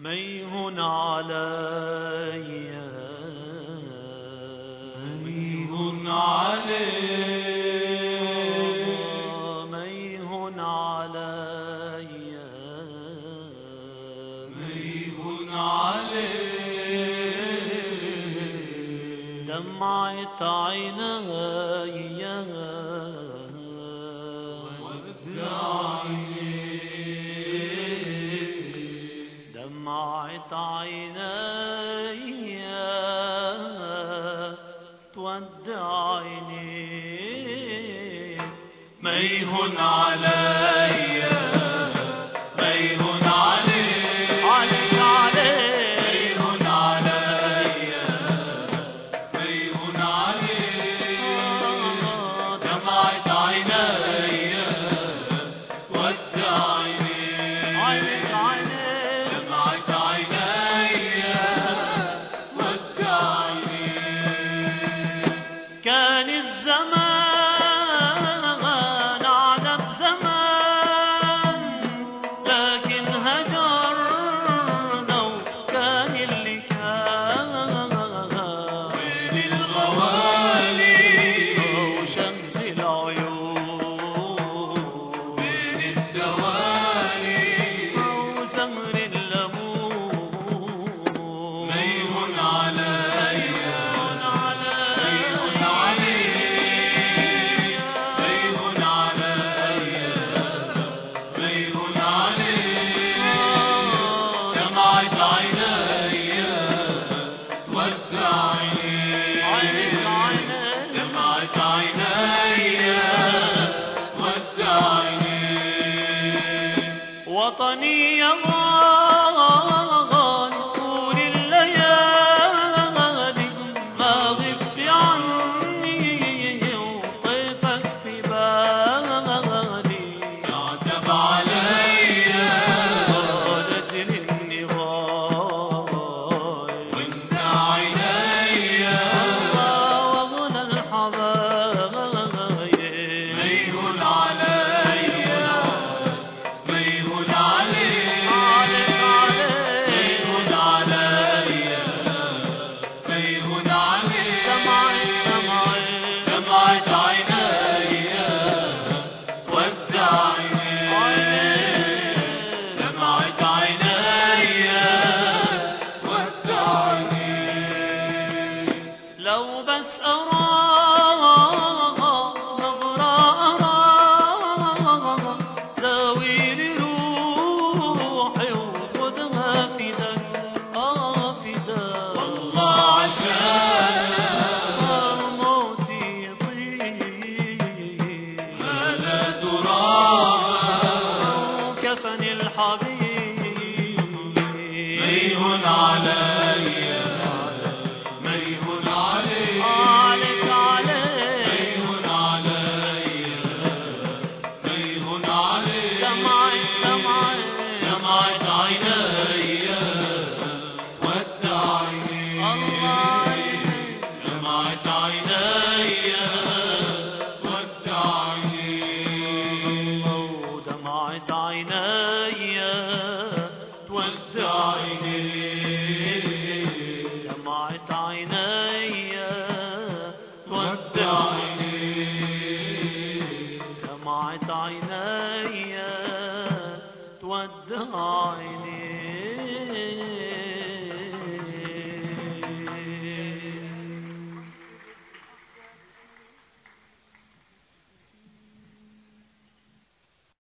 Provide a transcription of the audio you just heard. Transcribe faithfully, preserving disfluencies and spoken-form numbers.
ميه علي ميه علي ميه علي ميه علي دمعة عيني دمعة عيني تودعني ميه علي ميه علي عليك علي ميه علي ميه علي دمعة عيني تودعني عليك علي دمعة عيني تودعني كان الزمان على بزمان لكن هجرنا وكان اللي كان بين الغوالي وشمس العيون بين الدوالي وسمر الليمون ميه علي وطني يغان طول الليالي ما غبت عني وطيفك في بالي يعتب علي ولجل النهاي وانت عيني وغنى الحبايب ميه علي ميه علي عليك علي ميه علي ميه علي دمعة دمعة دمعة عيني ودعني دمعة عيني ودعني لو بس أراها نظرة أراها داوي لي روحي وخدها فداك آه فداك والله عشانك صار موتي يطيب هذا تراها كفن الحبيب ميه علي ميه علي عليك علي ميه علي ميه علي دمعة دمعة دمعة عيني ودعني الله دمعة عيني ودعني دمعة عيني ودعني دمعة عيني